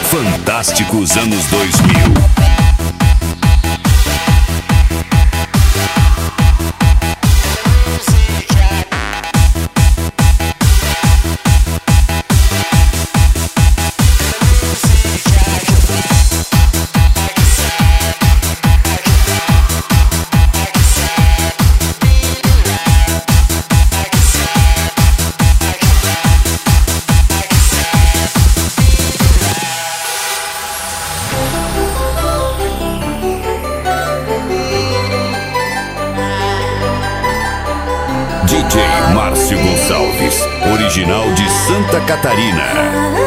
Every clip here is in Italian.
Fantásticos anos 2000. DJ Márcio Gonçalves, original de Santa Catarina.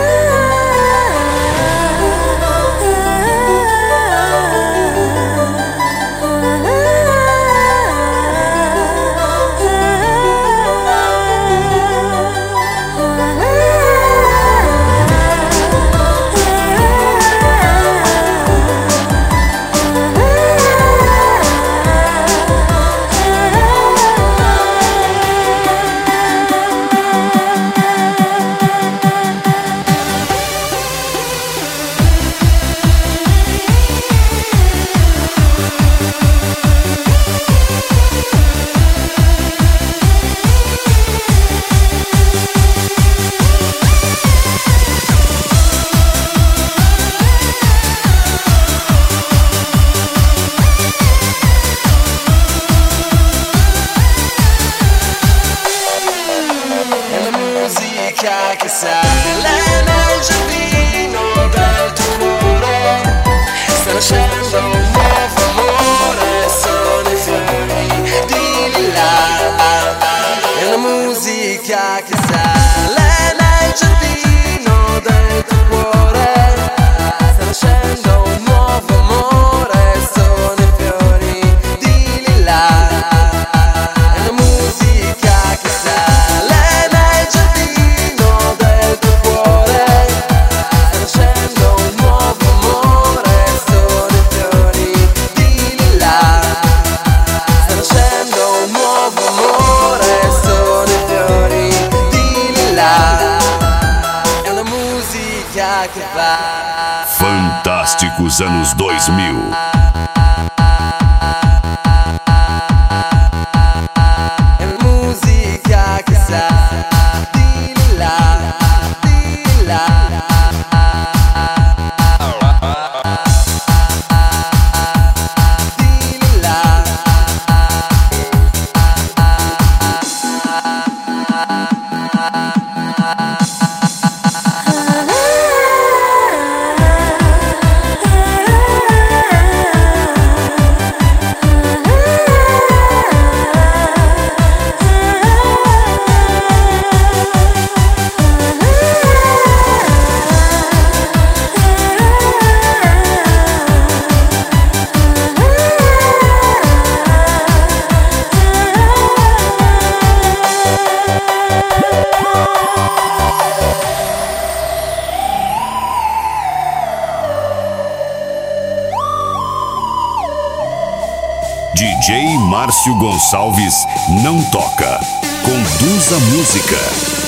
Che sale nel giardino del tuo cuore, sta nascendo un nuovo amore, sono i fiori di lilla, è una musica che sale nel giardino del tuo cuore, sta nascendo un nuovo amore, sono i fiori di lilla, è una musica che sale nel giardino. Fantásticos anos 2000. DJ Márcio Gonçalves não toca, conduz a música.